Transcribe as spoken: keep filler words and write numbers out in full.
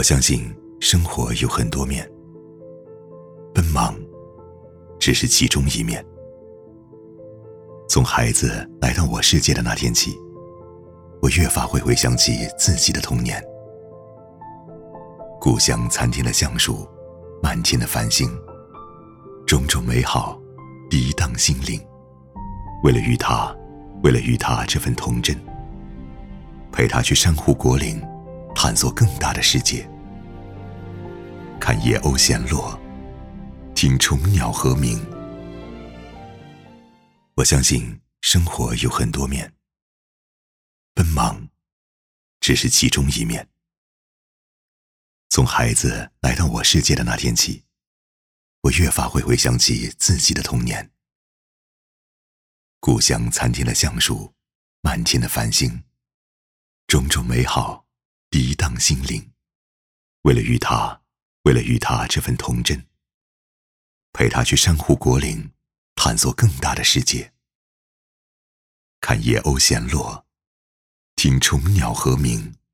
相信生活有很多面，奔忙只是其中一面。从孩子来到我世界的那天起，我越发会回想起自己的童年。故乡参天的橡树，满天的繁星，种种美好涤荡心灵。为了与他，为了与他这份童真，陪他去珊瑚果岭，探索更大的世界，看野鸥闲落，听虫鸟和鸣。我相信生活有很多面，奔忙只是其中一面。从孩子来到我世界的那天起，我越发会回想起自己的童年。故乡参天的橡树，满天的繁星，种种美好涤荡心灵。为了与他，为了与他这份童真，陪他去珊瑚果岭，探索更大的世界，看野鸥闲落，听虫鸟和鸣。